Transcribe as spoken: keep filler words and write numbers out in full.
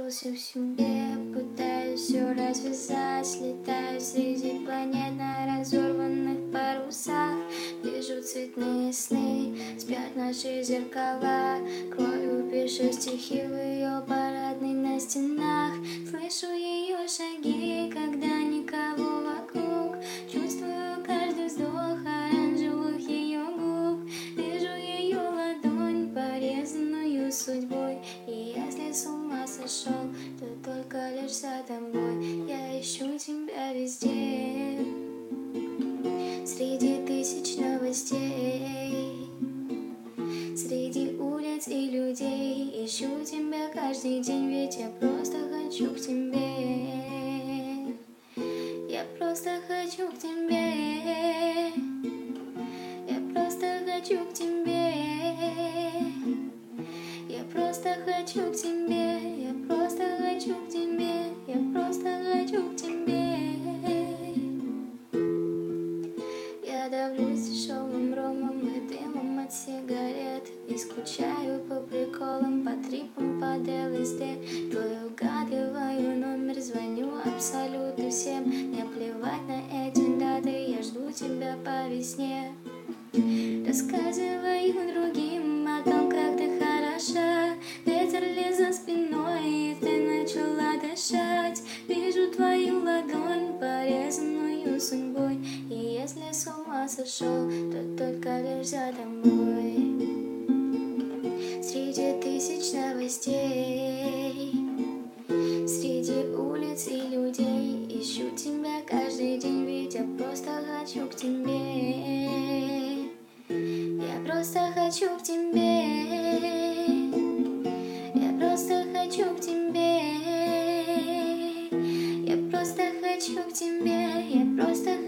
запутался в себе, пытаюсь все развязать, летаю среди планет на разорванных парусах. Вижу цветные сны, спят наши зеркала, кровью пишу стихи в ее парадной на стенах. Слышу ее шаги, когда никого вокруг, чувствую каждый вздох оранжевых ее губ. Вижу ее ладонь, порезанную судьбой, и если с ума сошел, то только лишь за тобой. Я ищу тебя везде, среди тысяч новостей, среди улиц и людей. Ищу тебя каждый день, ведь я просто хочу к тебе. Я просто хочу к тебе. Я просто хочу к тебе. Я просто хочу к тебе. Я просто хочу к тебе. Я просто хочу к тебе. Я давлюсь дешевым ромом и дымом от сигарет, и скучаю по приколам, по трипам, под ЛСД. Твой угадываю номер, звоню абсолютно всем. Мне плевать на эти даты, я жду тебя по весне. Рассказываю другим о том, как ты хороша. Ветер лез за спиной, и ты начала дышать. Вижу твою ладонь, порезанную судьбой, и если с ума сошел, то только лишь за тобой. Среди тысяч новостей, среди улиц и людей. Ищу тебя каждый день, ведь я просто хочу к тебе. Я просто хочу к тебе. Я просто хочу к тебе. Я просто хочу к тебе. Я просто